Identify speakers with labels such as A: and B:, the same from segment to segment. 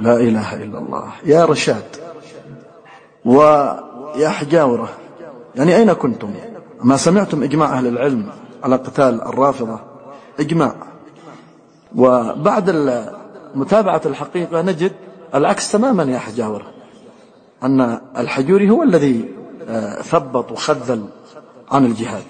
A: لا إله إلا الله. يا رشاد ويا حجاورة، يعني أين كنتم؟ ما سمعتم إجماع أهل العلم على قتال الرافضة؟ إجماع. وبعد متابعة الحقيقة نجد العكس تماما يا حجاورة، أن الحجوري هو الذي ثبط وخذل عن الجهاد.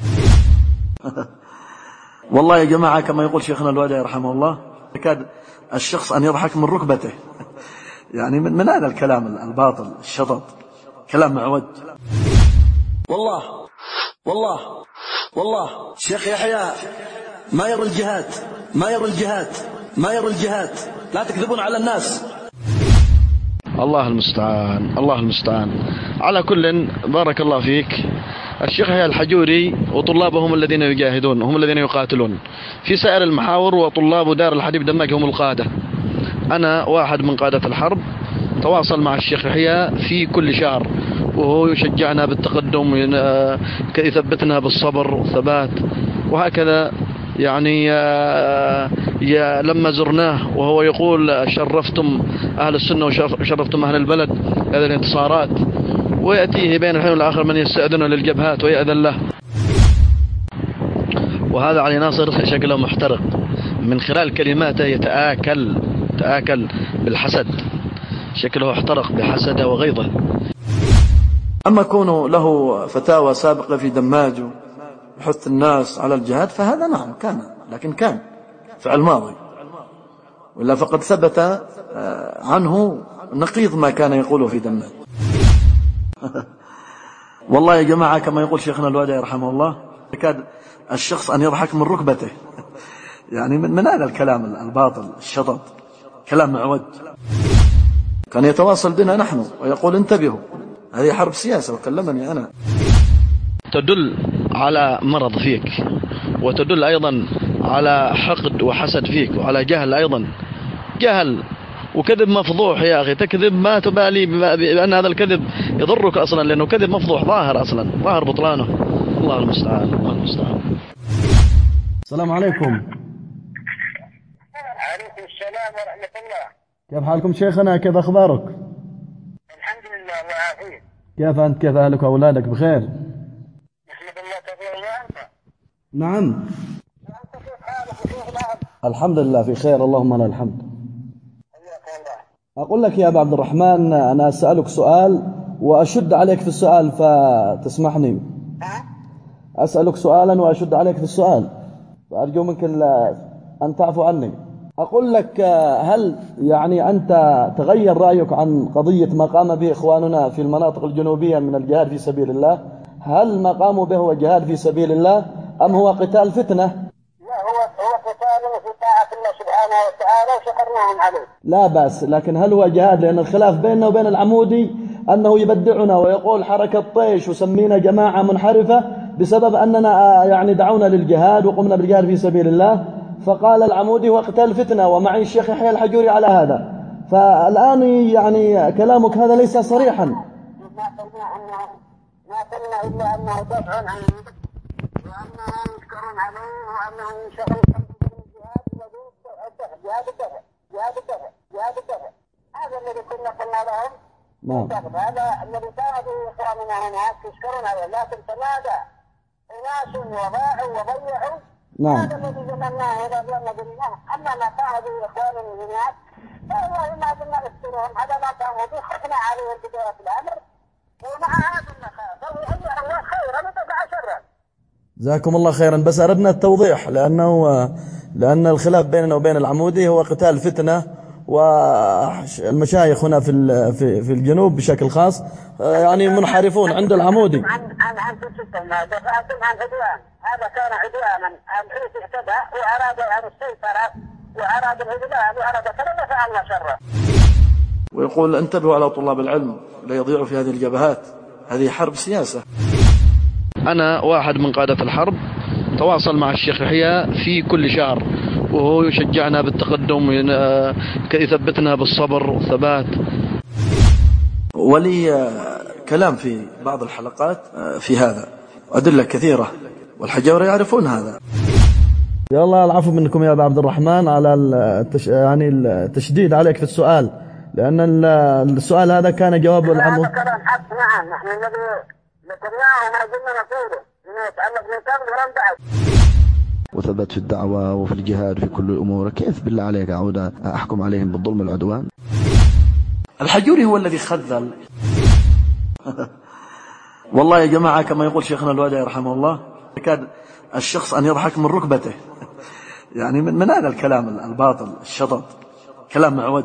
A: والله يا جماعة كما يقول شيخنا الوادعي رحمه الله، يكاد الشخص أن يضحك من ركبته، يعني من هذا الكلام الباطل الشطط، كلام معوج. والله والله والله شيخ يحيى ما يرى الجهاد، ما يرى الجهاد، ما يرى الجهاد، لا تكذبون على الناس.
B: الله المستعان، الله المستعان. على كل، بارك الله فيك. الشيخ يحيى الحجوري وطلابه هم الذين يجاهدون، هم الذين يقاتلون في سائر المحاور، وطلاب دار الحديث دماج هم القادة. أنا واحد من قادة الحرب، تواصل مع الشيخ يحيى في كل شهر، وهو يشجعنا بالتقدم، يثبتنا بالصبر والثبات، وهكذا. يعني لما زرناه وهو يقول شرفتم أهل السنة وشرفتم أهل البلد هذه الانتصارات، ويأتيه بين الحين والآخر من يستأذن للجبهات ويأذن له. وهذا علي ناصر شكله محترق، من خلال كلماته يتآكل بالحسد، شكله احترق بحسده وغيظه.
A: أما كونه له فتاوى سابقة في دماج وحث الناس على الجهاد فهذا نعم كان، لكن كان فعل ماضي، ولا فقد ثبت عنه نقيض ما كان يقوله في دماج. والله يا جماعة كما يقول شيخنا الوادعي رحمه الله، يكاد الشخص أن يضحك من ركبته، يعني من هذا الكلام الباطل الشطط، كلام معوج. كان يتواصل بنا نحن ويقول انتبهوا، هذه حرب سياسة، وكلمني أنا.
B: تدل على مرض فيك، وتدل أيضا على حقد وحسد فيك، وعلى جهل أيضا، جهل وكذب مفضوح يا أخي. تكذب ما تبالي بأن هذا الكذب يضرك أصلا، لأنه كذب مفضوح ظاهر أصلا، ظاهر بطلانه. الله المستعان، الله المستعان.
C: السلام عليكم.
D: عليكم السلام ورحمة الله.
C: كيف حالكم شيخنا؟ كيف أخبارك؟
D: الحمد لله وعافية.
C: كيف أنت؟ كيف أهلك وأولادك؟ بخير؟
D: نحمد الله كثيرا. وأنت؟
C: نعم.
D: وأنت كيف حالك وكيف الأهل؟
C: الحمد لله في خير، اللهم لك الحمد. أقول لك يا أبا عبد الرحمن، أنا أسألك سؤال وأشد عليك في السؤال، فتسمحني. أسألك سؤالا وأشد عليك في السؤال، فأرجو منك أن تعفو عني. أقول لك، هل يعني أنت تغير رأيك عن قضية ما قام به إخواننا في المناطق الجنوبية من الجهاد في سبيل الله؟ هل ما قاموا به هو جهاد في سبيل الله أم هو قتال فتنة؟
D: لا، هو قتال في طاعة الله سبحانه وتعالى وشكرناهم عليه.
C: لا بأس، لكن هل هو جهاد؟ لأن الخلاف بيننا وبين العمودي أنه يبدعنا ويقول حركة طيش وسمينا جماعة منحرفة بسبب أننا يعني دعونا للجهاد وقمنا بالجهاد في سبيل الله، فقال العمودي هو قتال فتنة، ومعي الشيخ يحيى الحجوري على هذا. فالآن يعني كلامك هذا ليس صريحا.
D: ما قلنا إلا أنه دفع عنه، وأنهم يشكرون عليه، وأنهم ينشغل بالجهاد الذي جهاد الدفع، جهاد الدفع، جهاد الدفع. هذا الذي كنا قلنا لهم.
C: نعم.
D: هذا الذي كان به إخواننا هناك يشكرون عليه، لكن تمادى أناس وضاعوا وضيعوا.
C: نعم.
D: هذا الذي ذكرناه إلى اليوم بالله. أما ما كان به إخواننا هناك فوالله ما كنا نشكرهم على ما كانوا به، خفنا عليهم بداية الأمر، ومع هذا النخاف فليهيئ الله خيرا وتبع شرا.
C: جزاكم الله خيرا، بس أردنا التوضيح لأن الخلاف بيننا وبين العمودي هو قتال فتنة، والمشايخ هنا في الجنوب بشكل خاص يعني منحرفون عند العمودي.
D: عن دفعتم عن عدوان، هذا كان عدوانا، الحوث اعتدى وأراد أن السيطرة وأراد الهدلان وأراد كذا فعلنا شره.
A: ويقول انتبهوا على طلاب العلم لا يضيعوا في هذه الجبهات، هذه حرب سياسة.
B: أنا واحد من قادة الحرب، تواصل مع الشيخ يحيى في كل شهر، وهو يشجعنا بالتقدم، يثبتنا بالصبر والثبات.
A: ولي كلام في بعض الحلقات في هذا، أدلة كثيرة، والحجاورة يعرفون هذا.
C: يا الله العفو منكم يا أبا عبد الرحمن على يعني التشديد عليك في السؤال، لأن السؤال هذا كان جوابه العمو.
D: هذا كلام حق. نعم، نحن الذي ذكرناه وما زلنا نقوله إنه يتعلق بالإنسان ولم بعد.
B: وثبت في الدعوة وفي الجهاد في كل الأمور، كيف بالله عليك أعود أحكم عليهم بالظلم والعدوان؟
A: الحجوري هو الذي خذل. والله يا جماعة كما يقول شيخنا الوادعي رحمه الله، يكاد الشخص أن يضحك من ركبته. يعني من هذا الكلام الباطل الشطط، كلام معوج.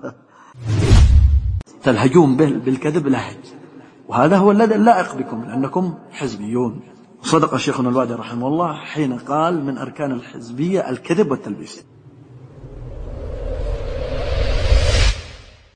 A: تلهجون بالكذب لهج، وهذا هو الذي اللائق بكم لأنكم حزبيون. صدق شيخنا الوادعي رحمه الله حين قال من أركان الحزبية الكذب والتلبيس.